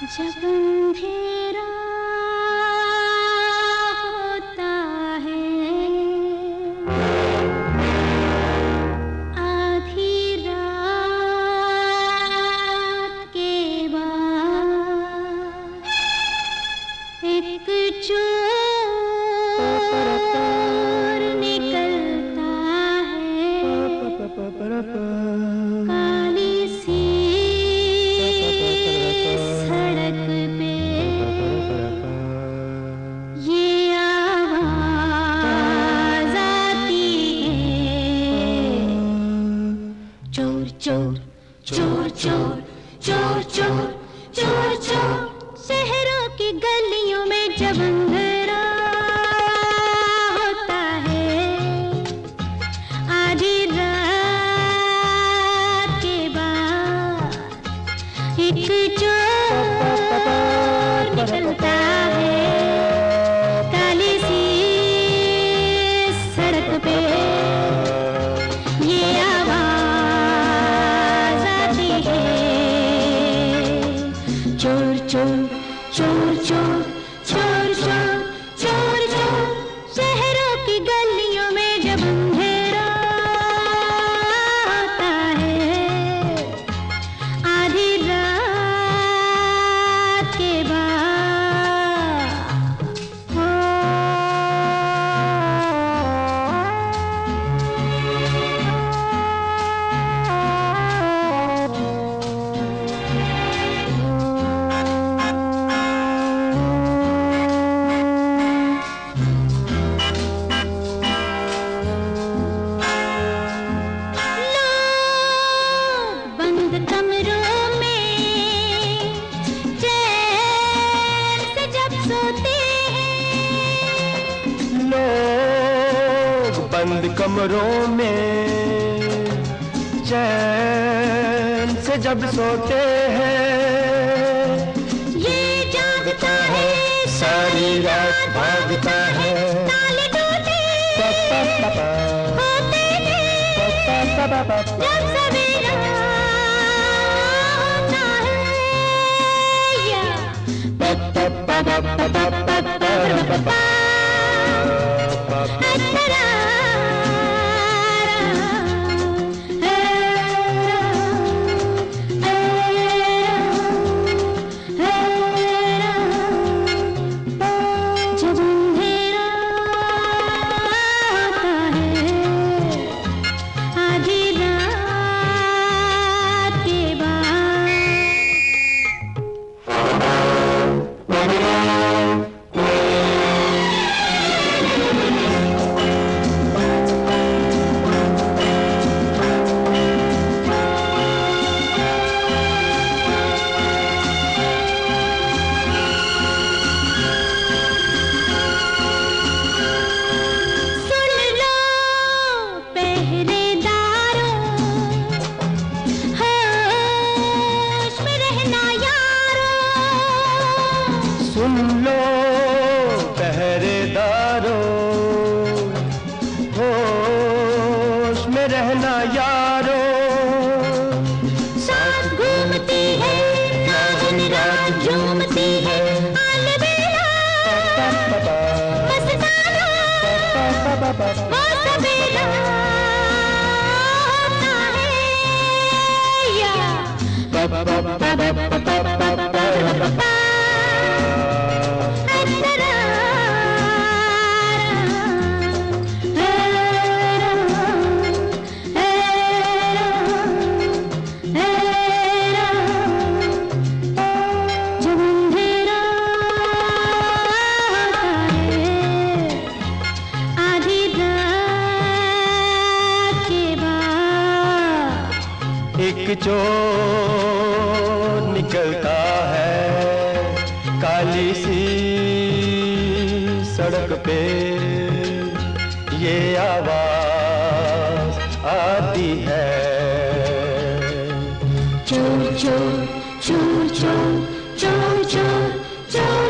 जब अंधेरा होता है, आधी रात के बाद एक चोर निकलता है, काली सी सड़क पे ये आवाज आती है, चोर चोर चोर चोर चोर चोर चोर चोर। शहरों की गलियों में जब अंधेरा होता है, आधी रात के बाद एक चोर निकलता है, काली सी सड़क पे ये आवाज आती है, चोर चोर चोर चोर चोर चोर चोर चोर। शहरों की गलियों में जब अंधेरा होता है, आधी रात के बाद बंद कमरों में चैन से जब सोते हैं, लोग बंद कमरों में चैन से जब सोते हैं, ये जागता है सारी रात भागता है, ताले टूटे होते हैं जब सवेरा होता है, या जब अंधेरा होता है, आधी रात के बाद सुन लो पहरेदारों, होश में रहना यारों, सुन लो पहरेदारों, होश में रहना यारों, साथ घूमती है रात रात झूमती है, अलबेला मस्ताना वो सवेरा होता है, या जब अंधेरा होता है, आधी रात के बाद एक चोर निकलता है, काली सी सड़क पे ये आवाज आती है, चोर चोर चोर चोर चोर चोर चोर।